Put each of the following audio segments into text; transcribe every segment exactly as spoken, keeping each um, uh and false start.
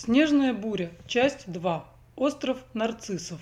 Снежная буря. Часть два. Остров нарциссов.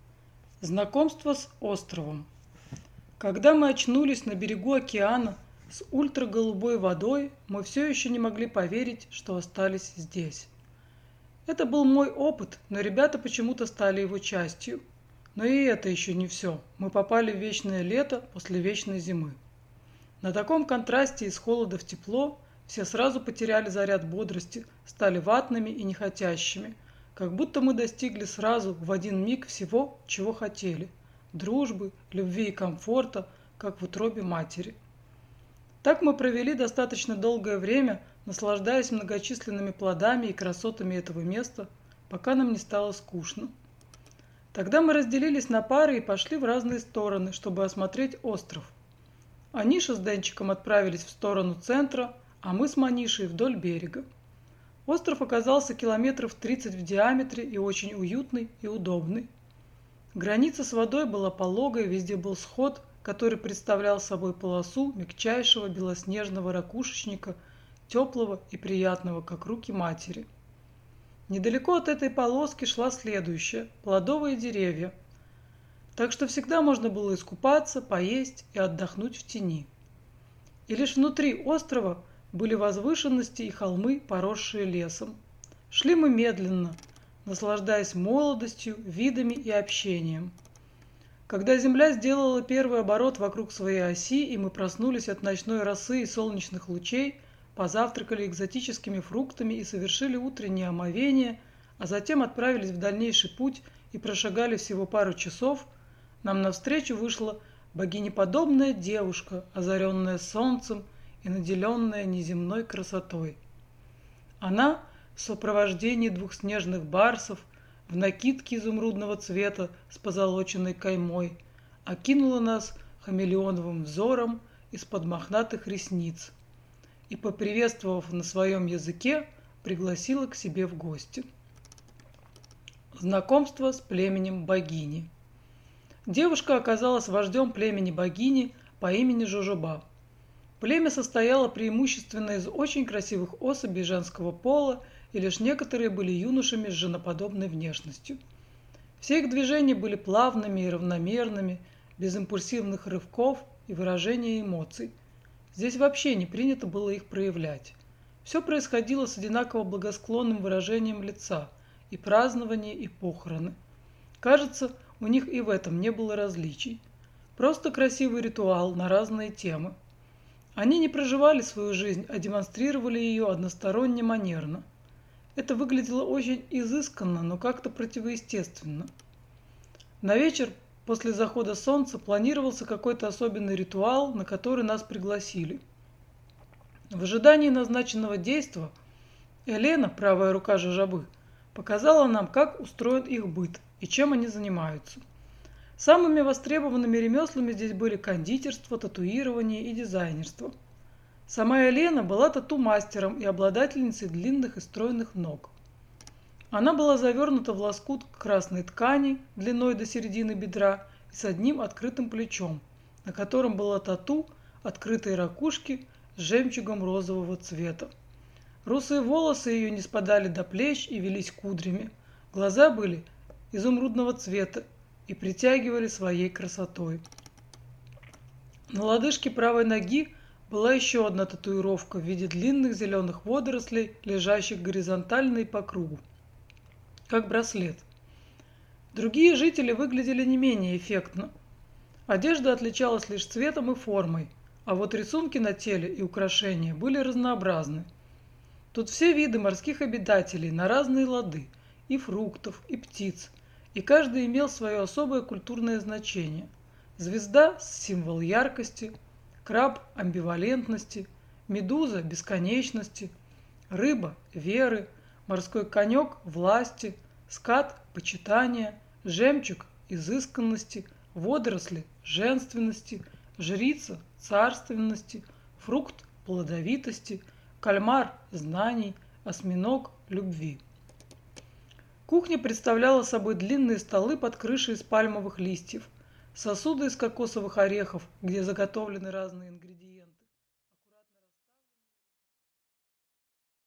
Знакомство с островом. Когда мы очнулись на берегу океана с ультраголубой водой, мы все еще не могли поверить, что остались здесь. Это был мой опыт, но ребята почему-то стали его частью. Но и это еще не все. Мы попали в вечное лето после вечной зимы. На таком контрасте из холода в тепло все сразу потеряли заряд бодрости, стали ватными и нехотящими, как будто мы достигли сразу в один миг всего, чего хотели – дружбы, любви и комфорта, как в утробе матери. Так мы провели достаточно долгое время, наслаждаясь многочисленными плодами и красотами этого места, пока нам не стало скучно. Тогда мы разделились на пары и пошли в разные стороны, чтобы осмотреть остров. Аниша с Денчиком отправились в сторону центра, а мы с Манишей вдоль берега. Остров оказался километров тридцать в диаметре и очень уютный и удобный. Граница с водой была пологой, везде был сход, который представлял собой полосу мягчайшего белоснежного ракушечника, теплого и приятного, как руки матери. Недалеко от этой полоски шла следующая – плодовые деревья. Так что всегда можно было искупаться, поесть и отдохнуть в тени. И лишь внутри острова были возвышенности и холмы, поросшие лесом. Шли мы медленно, наслаждаясь молодостью, видами и общением. Когда Земля сделала первый оборот вокруг своей оси, и мы проснулись от ночной росы и солнечных лучей, позавтракали экзотическими фруктами и совершили утреннее омовение, а затем отправились в дальнейший путь и прошагали всего пару часов, нам навстречу вышла богинеподобная девушка, озаренная солнцем и наделенная неземной красотой. Она в сопровождении двух снежных барсов в накидке изумрудного цвета с позолоченной каймой окинула нас хамелеоновым взором из-под мохнатых ресниц и, поприветствовав на своем языке, пригласила к себе в гости. Знакомство с племенем богини. Девушка оказалась вождем племени богини по имени Жожоба. Племя состояло преимущественно из очень красивых особей женского пола, и лишь некоторые были юношами с женоподобной внешностью. Все их движения были плавными и равномерными, без импульсивных рывков и выражения эмоций. Здесь вообще не принято было их проявлять. Все происходило с одинаково благосклонным выражением лица – и празднование, и похороны. Кажется, у них и в этом не было различий. Просто красивый ритуал на разные темы. Они не проживали свою жизнь, а демонстрировали ее односторонне манерно. Это выглядело очень изысканно, но как-то противоестественно. На вечер после захода солнца планировался какой-то особенный ритуал, на который нас пригласили. В ожидании назначенного действа Елена, правая рука Жожобы, показала нам, как устроен их быт и чем они занимаются. Самыми востребованными ремеслами здесь были кондитерство, татуирование и дизайнерство. Сама Елена была тату-мастером и обладательницей длинных и стройных ног. Она была завернута в лоскут красной ткани длиной до середины бедра и с одним открытым плечом, на котором была тату открытой ракушки с жемчугом розового цвета. Русые волосы ее не спадали до плеч и велись кудрями. Глаза были изумрудного цвета и притягивали своей красотой. На лодыжке правой ноги была еще одна татуировка в виде длинных зеленых водорослей, лежащих горизонтально и по кругу, как браслет. Другие жители выглядели не менее эффектно. Одежда отличалась лишь цветом и формой, а вот рисунки на теле и украшения были разнообразны. Тут все виды морских обитателей на разные лады, и фруктов, и птиц, и каждый имел свое особое культурное значение. Звезда – символ яркости, краб – амбивалентности, медуза – бесконечности, рыба – веры, морской конек – власти, скат – почитания, жемчуг – изысканности, водоросли – женственности, жрица – царственности, фрукт – плодовитости, кальмар – знаний, осьминог – любви. Кухня представляла собой длинные столы под крышей из пальмовых листьев, сосуды из кокосовых орехов, где заготовлены разные ингредиенты.